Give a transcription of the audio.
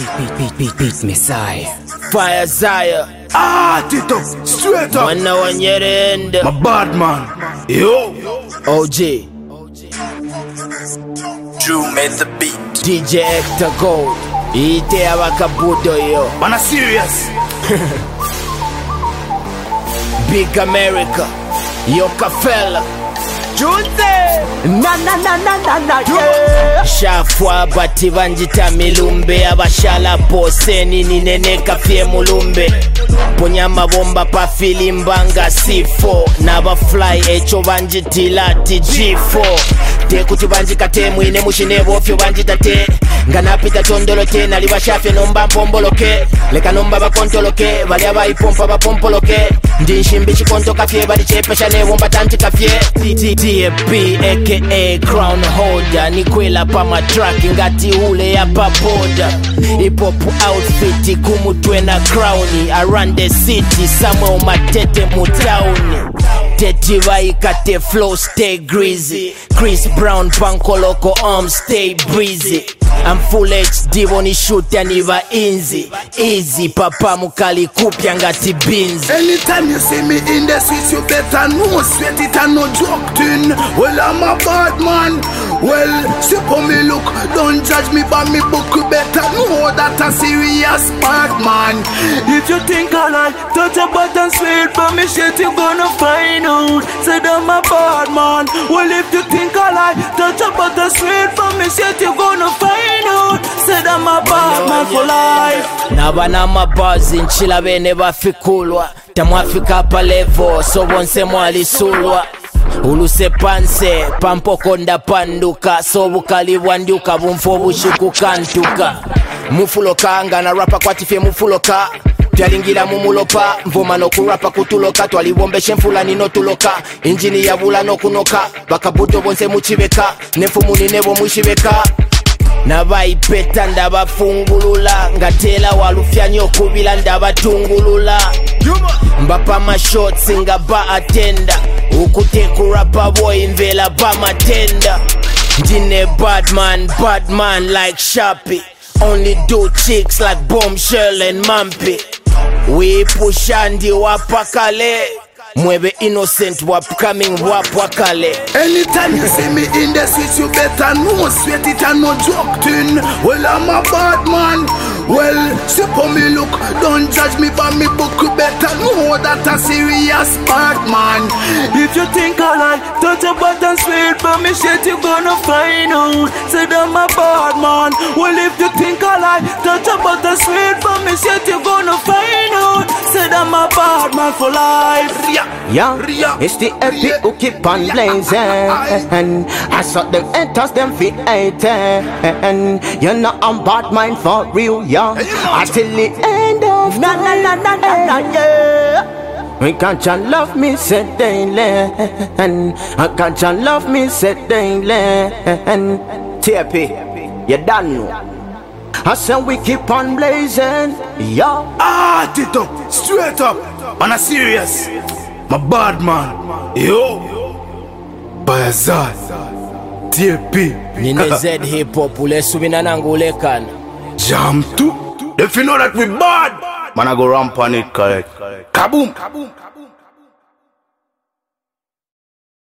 Beat Messiah. Fire Zaya. Tito, straight up. Mwana wa Nyerenda. My bad man. Yo. OG. Drew made the beat. DJ Hector Gold. Ite abakabudo yo. Man, I'm serious. Big America. Yokafella. Shafwa bati banjita milumbe abashala poseni nineneka fye mulumbe ponyama bomba pa filimbanga C4 naba fly echo banjitila G4 te kuti banjikate mwine mushinebo ofyo banjitate nganapita tondoloke nali bashafye nomba mpomboloke leka nomba bakontoloke bali abayipompa bapompoloke ndi nshimbi chikonto kafye bali chepesha ne bomba tanti kafye TFP aka crown holder nikwela pa matrack ngati ule ya paboda hip hop outfit kumutwe na crown around the city somewhere matete mutauni teti vaikate flow stay greasy Chris Brown pankoloko arm stay breezy I'm full HD woni shoot aniva inzi easy papa mukali kupya ngati beans. Anytime you see me in the streets you better know sweat it and no joke thing. Well I'm a bad man. Well see how me look. Don't judge me by me book. You better know that a serious bad man. If you think I like touch a button sweet but me shit you gonna find out. Say I'm a bad man. Well if you think I like touch a button sweet but me shit you gonna find. Said I'm a bad man for life. Nabana mabazi nchila bene bafikulwa tamwafika pa level so bonse mwalisulwa uluse panse pampokonda panduka so bukali bwanduka bumfo bushikukantuka mufuloka ngana rapa kwatifye mufuloka tyalingira mumulopa mvoma no kurapa kutuloka twalibombeshe mfulani no tuloka injini yabula no kunoka bakabuto bonse muchibeka nefumuni nebo mwishibeka nabaipeta ndabafungulula ngatela walufya nyo kubila ndabatungulula mbapa mashots nga ba atenda ukutekurapa boy mvela ba matenda ndine bad man like Sharpie only do chicks like Bombshell and Mampy we push andi wapakale mwebe innocent wapcoming wapwakale. Anytime you see me in the streets you better know sweat it and no joke thing. Well I'm a bad man. Well see how me look. Don't judge me by me book. You better know that a serious bad man. If you think I like touch a button sweet but me shit you gonna find out. Say I'm a bad man. Well if you think I like touch a button sweet but me shit you gonna find out. Say I'm a bad man for life. Yeah, it's the epic who keep on blazing. I saw them enters them feet and you know I'm bad mind for real, yeah. Until the end of yeah. We can't you love me said daily, and I can't you love me said daily, and TFP, you done know. I said we keep on blazing, yeah. Tito, straight up. Man, I'm serious. My bad man. Yo. Bayazad. TFP. Nine Z hip hop ule subina nangulekan. Jam too. If you know that we bad, man I go ramp on it correct. Kaboom.